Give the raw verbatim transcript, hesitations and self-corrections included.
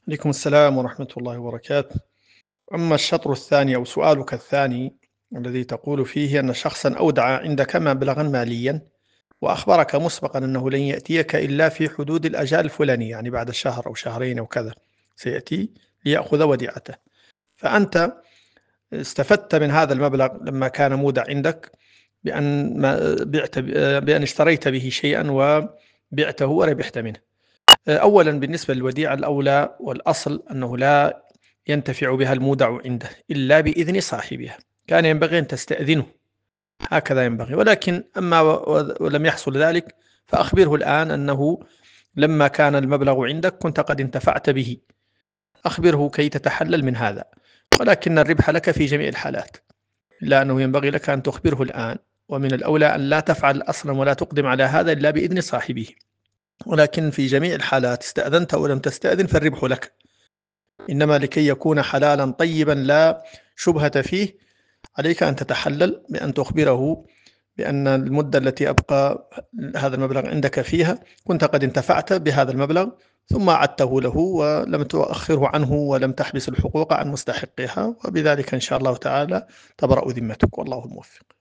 عليكم السلام ورحمة الله وبركاته. أما الشطر الثاني أو سؤالك الثاني الذي تقول فيه أن شخصا أودع عندك مبلغا ماليا وأخبرك مسبقا أنه لن يأتيك إلا في حدود الأجال الفلانية، يعني بعد شهر أو شهرين أو كذا سيأتي ليأخذ وديعته، فأنت استفدت من هذا المبلغ لما كان مودع عندك بأن ما بعت بأن اشتريت به شيئا وبعته وربحت منه. أولا بالنسبة للوديعة الأولى والأصل أنه لا ينتفع بها المودع عنده إلا بإذن صاحبها، كان ينبغي أن تستأذنه، هكذا ينبغي. ولكن أما ولم يحصل ذلك فأخبره الآن أنه لما كان المبلغ عندك كنت قد انتفعت به، أخبره كي تتحلل من هذا. ولكن الربح لك في جميع الحالات، إلا أنه ينبغي لك أن تخبره الآن، ومن الأولى أن لا تفعل أصلا ولا تقدم على هذا إلا بإذن صاحبه. ولكن في جميع الحالات استأذنت أو لم تستأذن فالربح لك، إنما لكي يكون حلالا طيبا لا شبهة فيه عليك أن تتحلل بأن تخبره بأن المدة التي أبقى هذا المبلغ عندك فيها كنت قد انتفعت بهذا المبلغ ثم أعدته له ولم تؤخره عنه ولم تحبس الحقوق عن مستحقها، وبذلك إن شاء الله تعالى تبرأ ذمتك، والله الموفق.